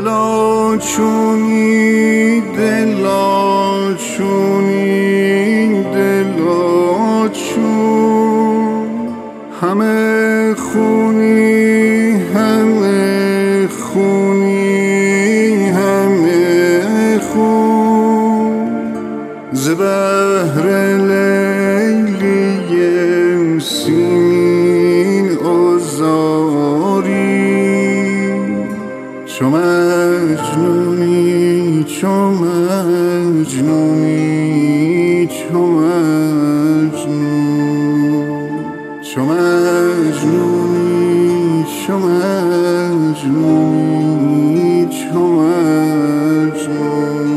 دلا چونی دلا چونی دلا چون همه خونی همه خونی همه خون ز بهر لیلی سیمین آزاری چو مجنونی چو مجنونی چو مجنون چو مجنونی چو مجنونی چو مجنون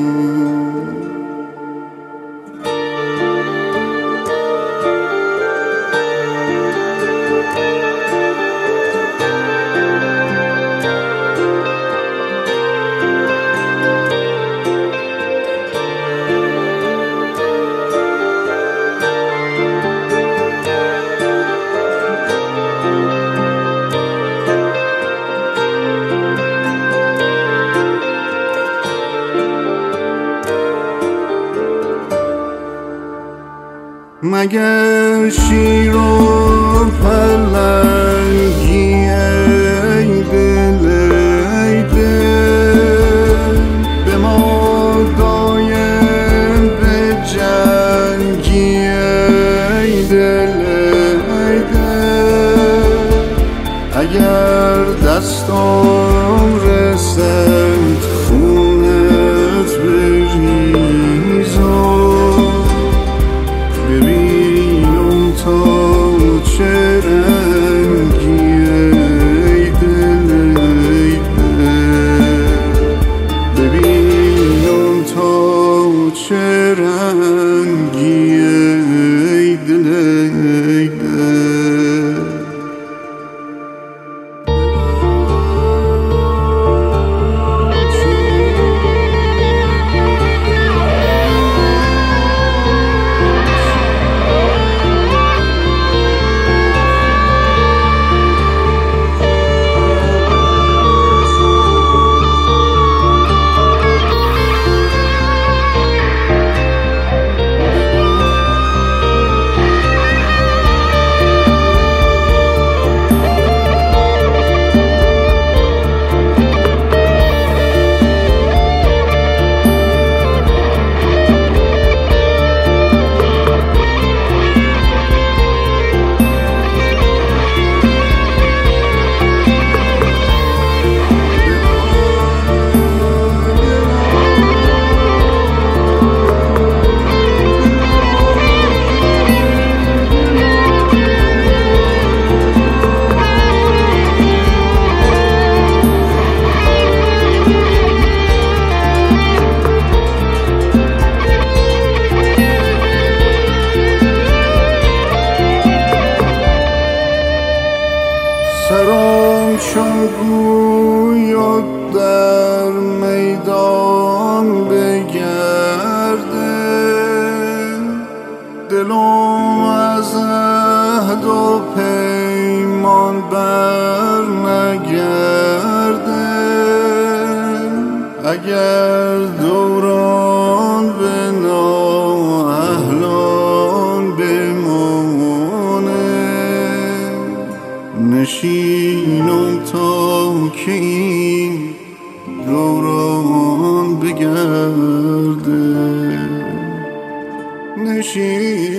مگر شیر و پلنگی ای دل ای دل به ما دایم به جنگی ای دل ای دل اگر دستم رسد خونت بریزم چه رنگی ای دل ای دل ببینم تا چه رنگی ای دل ای دل سرم چون گویا در میدان بگرده دلم از عهد و پیمان بر نگرده اگر دوران به نااهلان بمانه نشینم تا که این دوران بگرده نشینم